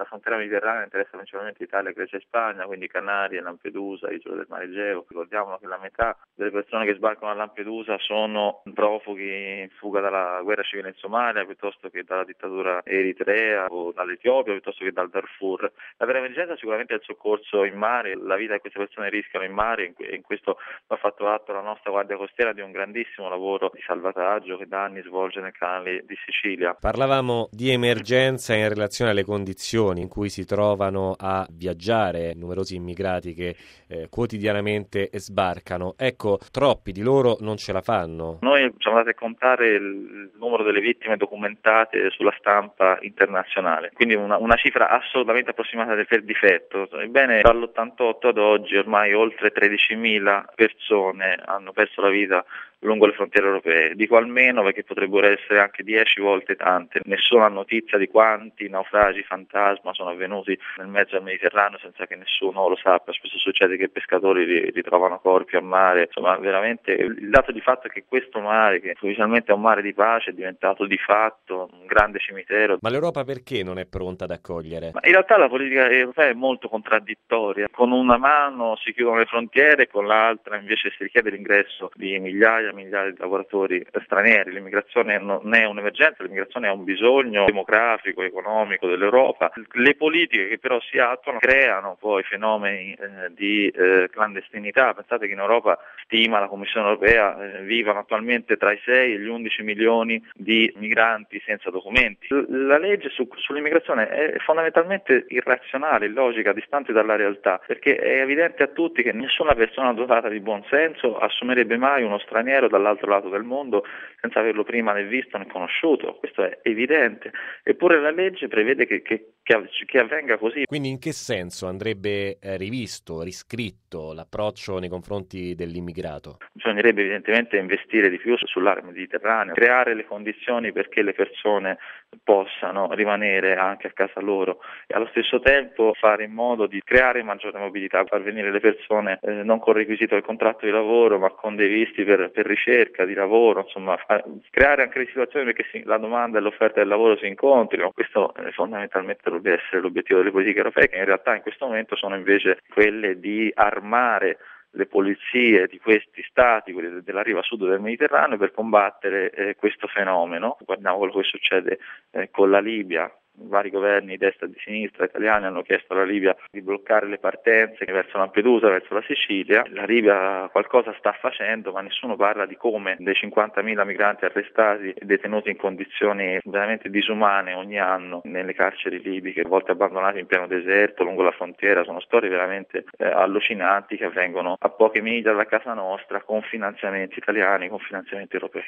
La frontiera mediterranea interessa principalmente Italia, Grecia e Spagna, quindi Canarie, Lampedusa, isole del Mar Egeo. Ricordiamo che la metà delle persone che sbarcano a Lampedusa sono profughi in fuga dalla guerra civile in Somalia, piuttosto che dalla dittatura eritrea o dall'Etiopia, piuttosto che dal Darfur. La vera emergenza sicuramente è il soccorso in mare, la vita che queste persone rischiano in mare, e in questo ha fatto atto la nostra Guardia Costiera di un grandissimo lavoro di salvataggio che da anni svolge nel canale di Sicilia. Parlavamo di emergenza in relazione alle condizioni in cui si trovano a viaggiare numerosi immigrati che quotidianamente sbarcano. Ecco, troppi di loro non ce la fanno. Noi siamo andati a contare il numero delle vittime documentate sulla stampa internazionale, quindi una cifra assolutamente approssimata per difetto. Ebbene, dall'88 ad oggi ormai oltre 13.000 persone hanno perso la vita lungo le frontiere europee. Dico almeno perché potrebbero essere anche 10 volte tante. Nessuna notizia di quanti naufragi fantasma sono avvenuti nel mezzo del Mediterraneo senza che nessuno lo sappia. Spesso succede che i pescatori ritrovano corpi a mare. Insomma, veramente il dato di fatto è che questo mare, che ufficialmente è un mare di pace, è diventato di fatto un grande cimitero. Ma l'Europa perché non è pronta ad accogliere? Ma in realtà la politica europea è molto contraddittoria. Con una mano si chiudono le frontiere, con l'altra invece si richiede l'ingresso di migliaia di lavoratori stranieri. L'immigrazione non è un'emergenza, l'immigrazione è un bisogno demografico, economico dell'Europa. Le politiche che però si attuano creano poi fenomeni di clandestinità. Pensate che in Europa, stima la Commissione europea, vivono attualmente tra i 6 e gli 11 milioni di migranti senza documenti. La legge sull'immigrazione è fondamentalmente irrazionale, illogica, distante dalla realtà, perché è evidente a tutti che nessuna persona dotata di buon senso assumerebbe mai uno straniero dall'altro lato del mondo senza averlo prima né visto né conosciuto. Questo è evidente, eppure la legge prevede che avvenga così. Quindi in che senso andrebbe rivisto, riscritto l'approccio nei confronti dell'immigrato? Bisognerebbe evidentemente investire di più sull'area mediterranea, creare le condizioni perché le persone possano rimanere anche a casa loro e allo stesso tempo fare in modo di creare maggiore mobilità, far venire le persone non con requisito del contratto di lavoro ma con dei visti per ricerca di lavoro, insomma creare anche le situazioni perché la domanda e l'offerta del lavoro si incontrino. Questo fondamentalmente dovrebbe essere l'obiettivo delle politiche europee, che in realtà in questo momento sono invece quelle di armare le polizie di questi stati, quelli della riva sud del Mediterraneo, per combattere questo fenomeno. Guardiamo quello che succede con la Libia. Vari governi di destra e di sinistra italiani hanno chiesto alla Libia di bloccare le partenze verso Lampedusa, verso la Sicilia. La Libia qualcosa sta facendo, ma nessuno parla di come dei 50.000 migranti arrestati e detenuti in condizioni veramente disumane ogni anno nelle carceri libiche, a volte abbandonati in pieno deserto, lungo la frontiera. Sono storie veramente allucinanti che avvengono a poche miglia da casa nostra con finanziamenti italiani, con finanziamenti europei.